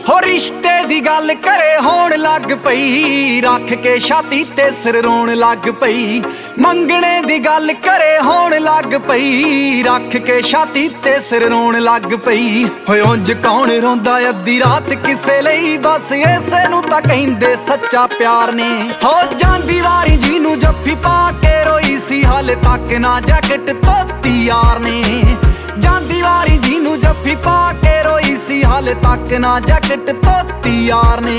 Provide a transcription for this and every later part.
हो रिश्ते दी गल करे होण लग पई, रख के छाती ते सिर रोण लग पई। मंगणे दी गल करे होण लग पई, रख के छाती ते सिर रोण लग पई। होए उंज कौन रोंदा अद्धी रात किसे लई, बस इसे नूं तां कहिंदे सच्चा प्यार ने। हो जांदी वारी जी नूं जफ्फी पा के रोई सी, हाले तक ना जैकेट धोती यार ने। जांदी वारी जी नूं जफ्फी पा के रोई सी, हाले तक ना जैकेट धोती यार ने।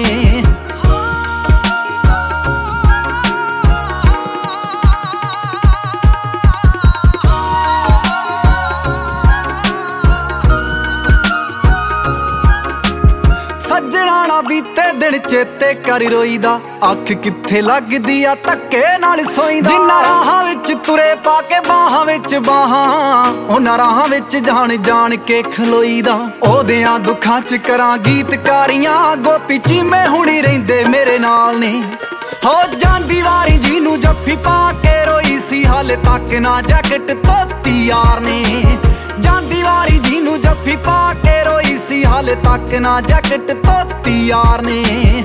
सज्जणा ना बीते दिन चेते कर रोईदा, अख किथे लगदी आ धक्के नाल सोईदा। जिन्ना राहां विच तुरे पा के बाहां विच बाहां, उन्हां राहां विच जान जान के खलोईदा। ओदियां दुखां च करां गीतकारियां, गोपी चीमे हुणी रहिंदे मेरे नाल ने। हो जांदी वारी जी नूं जफ्फी पा के रोई सी, हाले तक ना जैकेट धोती यार ने। जांदी वारी जी नूं जफ्फी पा के रोई सी, हाले तक ना जैकेट धोती यार ने।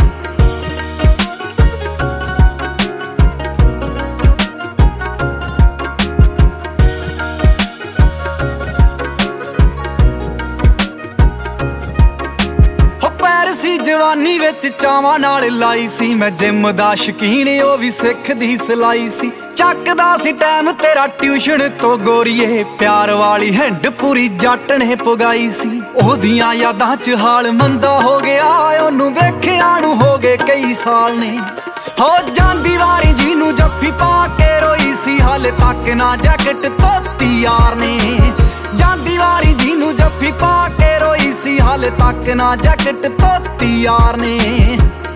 सी जवानी विच चावां नाल लाई सी, मैं जिम दा शकीन ओ भी सिखदी सिलाई सी। चकदा सी टैम तेरा ट्यूशन तो गोरीए, प्यार वाली हैंड पूरी जट ने पुगाई सी। ओदियां यादां च हाल मंदा हो गया, ओनू वेखिया नू हो गए कई साल ने। हो जांदी वारी जी नूं जफ्फी पा के रोई सी, हाले तक ना जैकेट धोती यार ने। जांदी वारी जी नूं जफ्फी पा के रोई सी, हाले तक ना जैकेट धोती यार ने।